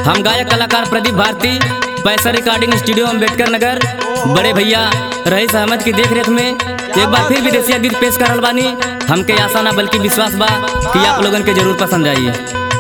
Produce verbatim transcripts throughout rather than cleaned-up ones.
हम गायक कलाकार प्रदीप भारती, पैसा रिकॉर्डिंग स्टूडियो अम्बेडकर नगर, बड़े भैया रईस अहमद की देख रेख में एक बार फिर विदेशिया गीत पेश करल बानी। हमके आशा ना बल्कि विश्वास बा कि आप लोगन के जरूर पसंद आइए।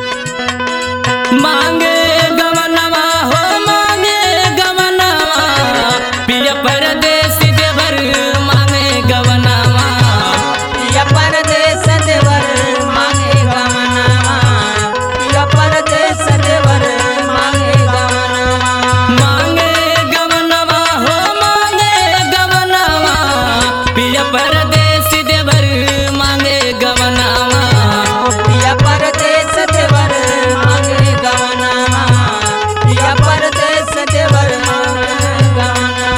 मांगे गवनवा हो मांगे गवनवा, पिया परदेस देवर मांगे गवनवा, पिया परदेस देवर मांगे गवनवा, पिया परदेस देवर मांगे गवनवा, मांगे गवनवा हो मांगे गवनवा, पिया परदेस देवर मांगे गवनवा, पिया परदेस देवर मांगे गवनवा, पिया परदेस देवर मांगे गवनवा।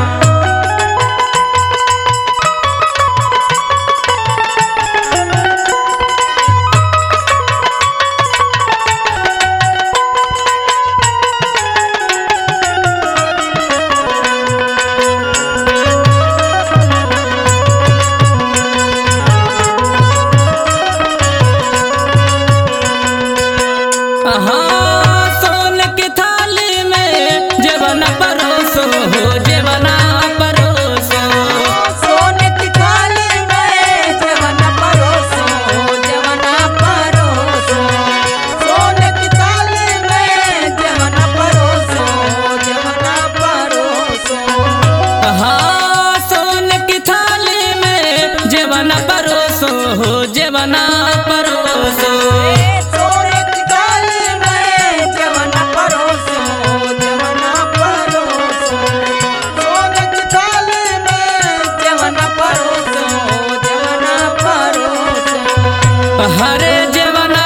हाँ, सोने की थाली में जेवना परोसो हो जेवना परोसो, सोने की थाली में जेवना परोसो, जेवना परोसो, सोने की थाली में जेवना परोसो, जेवना परोसो, हाँ सोने की थाली में जेवना परोसो हो जेवना परोसो, सोने की थाली में जेवना परोसो, जेवना परोसो, सोने की थाली में जेवना परोसो, जेवना परोसो। हरे जेवना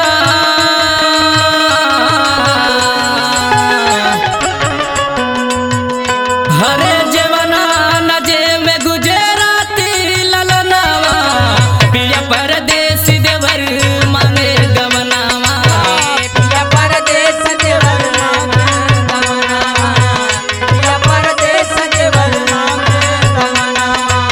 हरे जेवना नजे में गुजराती ललनावा, पिया परदेस देवर मांगे गवनावा, पिया परदेस देवर मांगे गवनवा, पिया परदेस देवर मांगे गवनवा।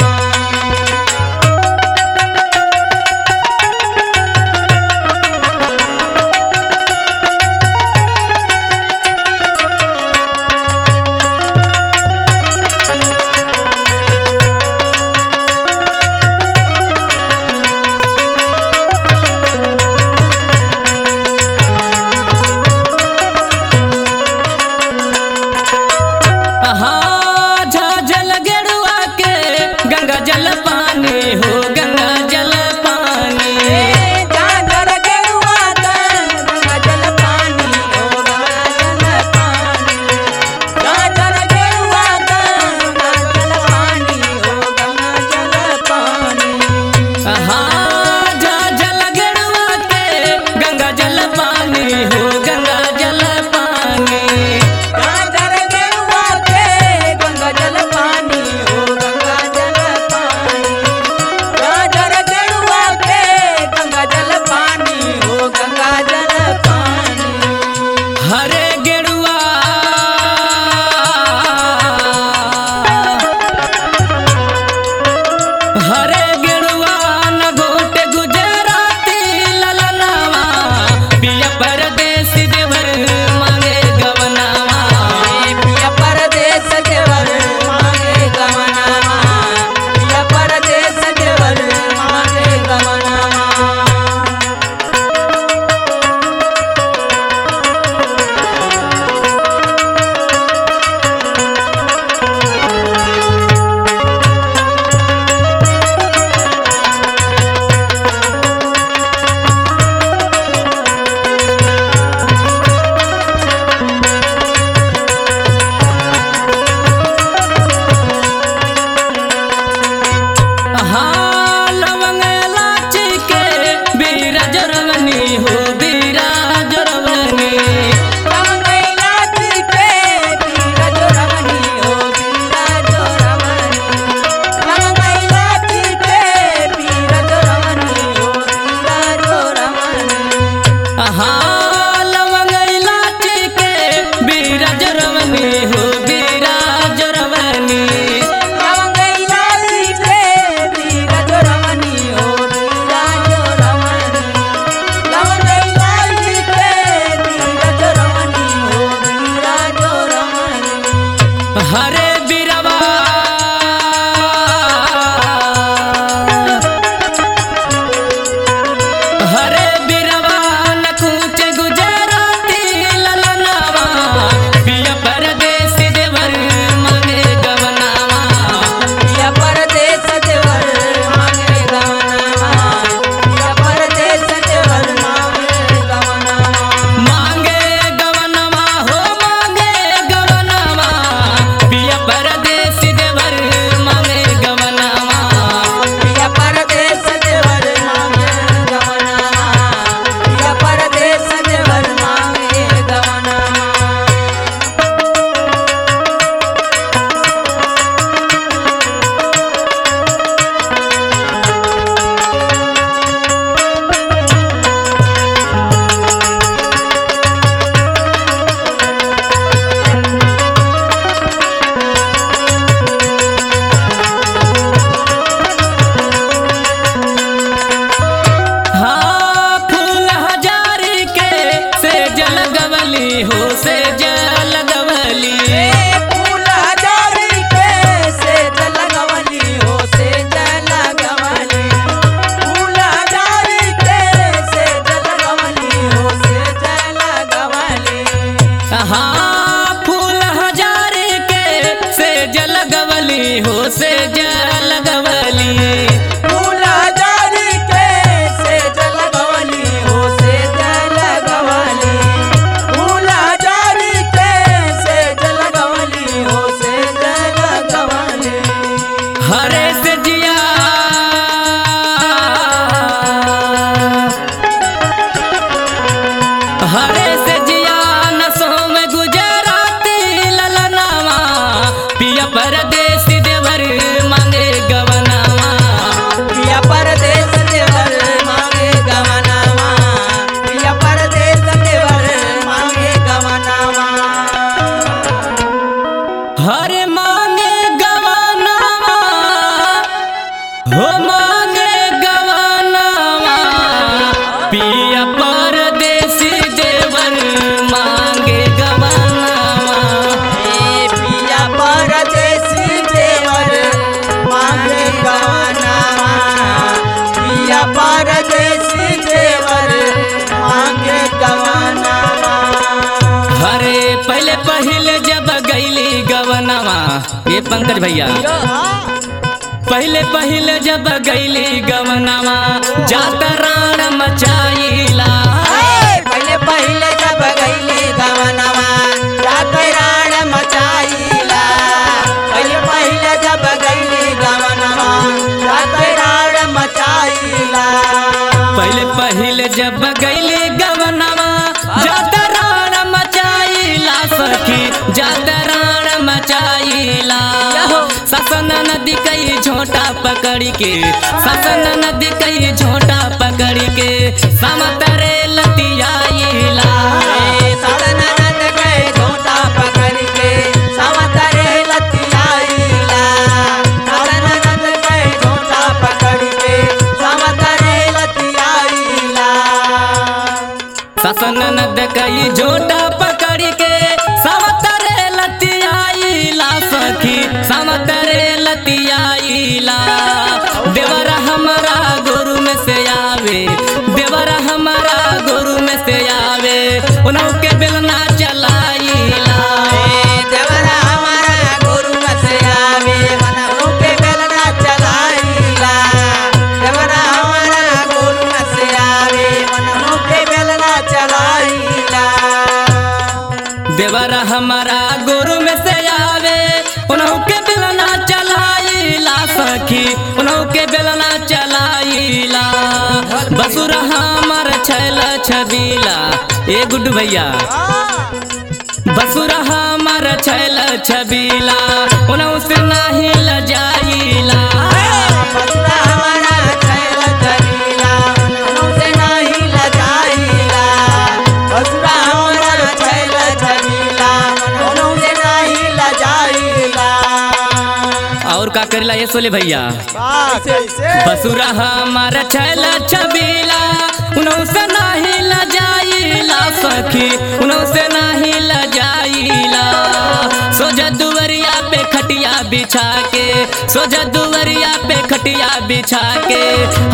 हाँ झाझल गेरुआ के गंगा जल पानी हो गंगा जल पानी, झाझल गेरुआ के गंगा जल पानी हो गंगा जल पानी, झाझल गेरुआ के गंगा जल पानी हो गंगा जल पानी, हाँ झाझल गेरुआ के गंगा जल पानी हो गंगा जल पानी, झाझल गेरुआ के गंगा जल पानी हो गंगा जल पानी, से जिया हरे से जिया नसों में गुजराती ललनावा पिया परदेसी देवर मांगे गवनावा पिया परदेस देवर मांगे गवनावा पिया परदेस देवर मांगे गवनावा हरे मांगे गवनावा हो मांगे गवनावा पिया परदेसी देवर मांगे गवनावा ए पिया परदेसी देवर मांगे गवनावा पिया परदेसी देवर मांगे गवनावा हरे पहले पहले जब गईली गवनावा ये पंकज भैया पहले पहले जब गईली गवनावा जाता राण मचाईला पहले पहले जब गईली गवनावा जाते राण मचाईला पहले पहले जब गईली गवनावा जाते राण मचाईला पहले पहले जब गईली गवनावा जाता राण मचाईला सखी जाता राण मचाईला ससन नदी कई झोटा पकड़ी के ससन नदी कई झोटा पकड़ी के समतरे लतियाईला सदन नंद गए झोटा पकड़ के समतरे लतियाईला सदन नंद गए झोटा पकड़ के समतरे लतियाईला ससन नद कई झोटा पकड़ी के समतरे लतियाईला सखी समतरे लतियाईला देवरा हमारा गुरु में से आवे देवरा हमारा गुरु में से आवे उन्हों के बेलना चलाईला देवरा हमारा गुरु में से आवे मनों के बेलना चलाईला देवरा हमारा गुरु में से आवे मनों के बेलना चलाईला देवरा हमारा गुरु में से आवे उन्हों के बेलना चलाईला सखी उन्हों के बेलना चलाईला बसुरा हमार छैल छबीला ए गुड्डू भैया बसुरा हमार छैल छबीला उन्हों से नाही लजाईला बसुरा हमारा छैल छबीला मनों से नहीं लजाईला बसुरा हमारा छैल छबीला मनों से नहीं लजाईला और का करेला ये सोले भैया बसुरा हमार छैल छबीला उन्हों से नाही लजाईला सखी उन्हों से नाही लजाईला सोजा दुवरिया पे खटिया बिछा के सोजा दुवरिया पे खटिया बिछा के